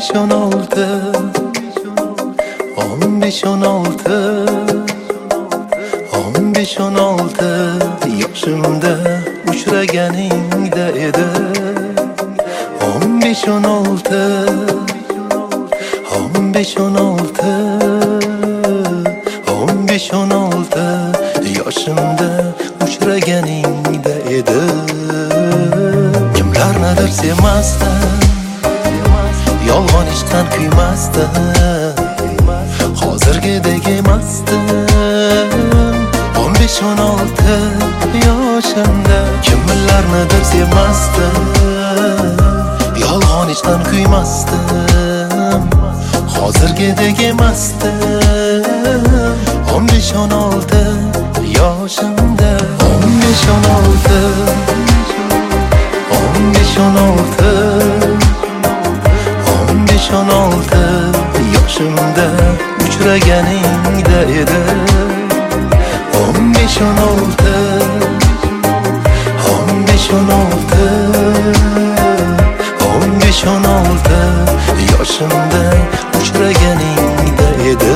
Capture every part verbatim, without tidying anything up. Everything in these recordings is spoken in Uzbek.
besh o'n olti o'n besh o'n olti o'n besh o'n olti yoshimda uchraganingda edi. o'n besh o'n olti o'n besh o'n olti o'n besh o'n olti yoshimda uchraganingda edi. Kimlarnidir sevmasdim, yolg'on ishdan kuymasdim, hozirgidek emasdim. o'n besh o'n olti yoshimda kimlarnidir sevmasdim, yolg'on ishdan kuymasdim, hozirgidek emasdim. o'n besh o'n olti yoshimda o'n besh o'n olti o'n besh o'n olti o'n besh o'n olti yoshimda uchraganingda edi. o'n besh o'n olti o'n besh o'n olti o'n besh o'n olti yoshimda uchraganingda edi.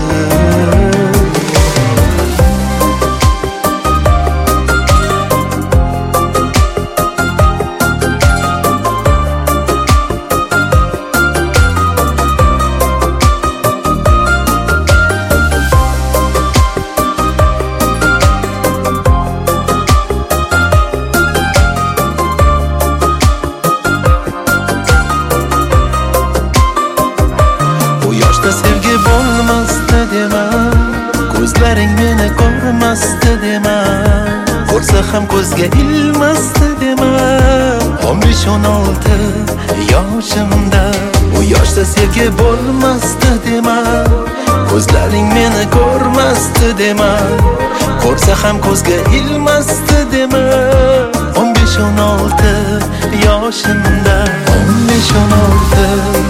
Sevgi bo'lmasdi dema, ko'zlaring meni ko'rmasdi dema, ko'rsa ham ko'zga ilmasdi dema. o'n besh o'n olti yoshimda u yoshda sevgi bo'lmasdi dema, ko'zlaring meni ko'rmasdi dema, ko'rsa ham ko'zga ilmasdi dema. o'n besh o'n olti yoshimda o'n besh o'n olti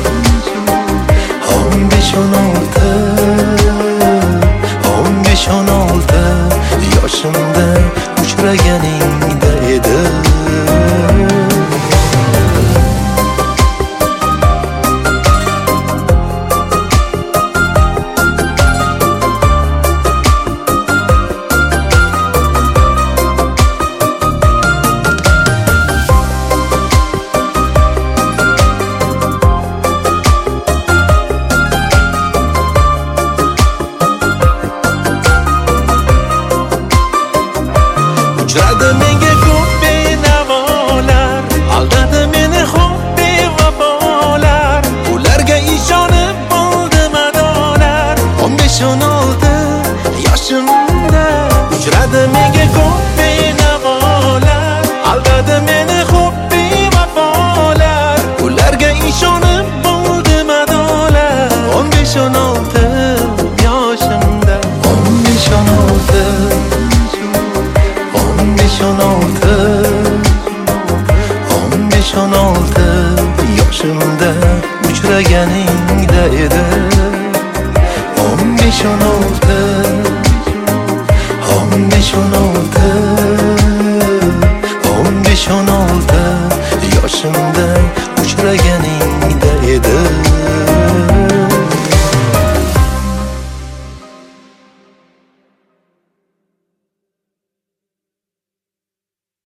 o'n besh o'n olti o'n besh o'n olti yoshimda uchraganingda edi. Uchradi menga ko'p benavolar, aldadi meni xo'p bevafolar, ularga ishonib bo'ldim adolar. o'n besh o'n olti yoshimda uchradi menga ko'p benavolar, aldadi meni xo'p bevafolar, ularga ishonib bo'ldim adolar. o'n besh o'n olti yoshimda o'n besh o'n olti o'n besh o'n olti o'n besh o'n olti yoshimda uchraganingda edi. o'n besh o'n olti